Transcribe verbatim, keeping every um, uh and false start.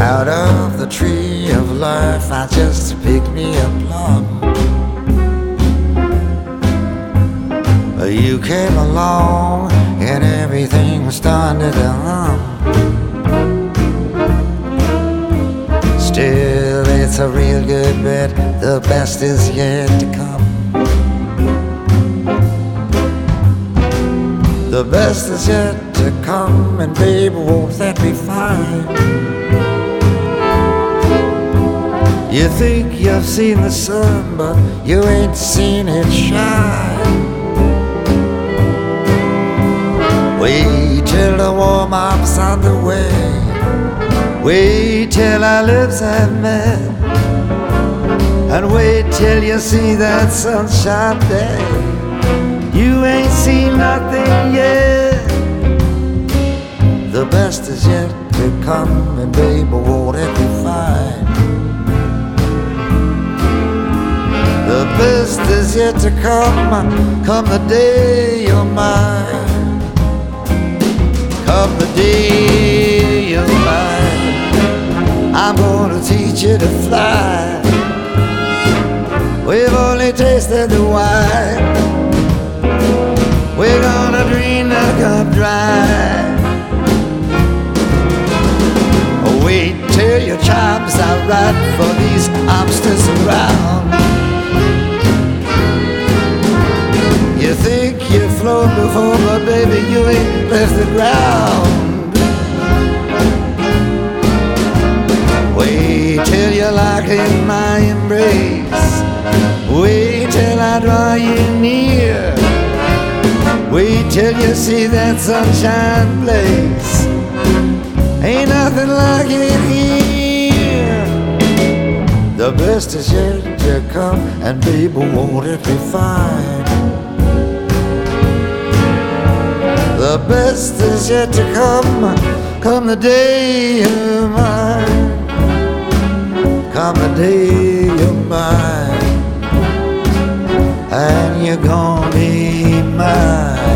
Out of the tree of life I just picked me a plum. You came along and everything was starting to hum. Still, it's a real good bet, the best is yet to come. The best is yet to come, and baby, won't that be fine? You think you've seen the sun, but you ain't seen it shine. Wait till the warm-up's underway. Wait till our lips have met. And wait till you see that sunshine day. You ain't seen nothing yet. The best is yet to come, and baby, won't it be fine? The best is yet to come, come the day you're mine. Come the day you're mine, I'm gonna teach you to fly. We've only tasted the wine, we're gonna drain the cup dry. Wait till your chops are right for these obstacles around. You think you've flown before, but baby, you ain't left the ground. Wait till you're locked in my embrace. Wait till I draw you near. Wait till you see that sunshine place. Ain't nothing like it here. The best is yet to come, and baby, won't it be fine? The best is yet to come, come the day you're mine. Come the day you're mine, and you're gonna be mine.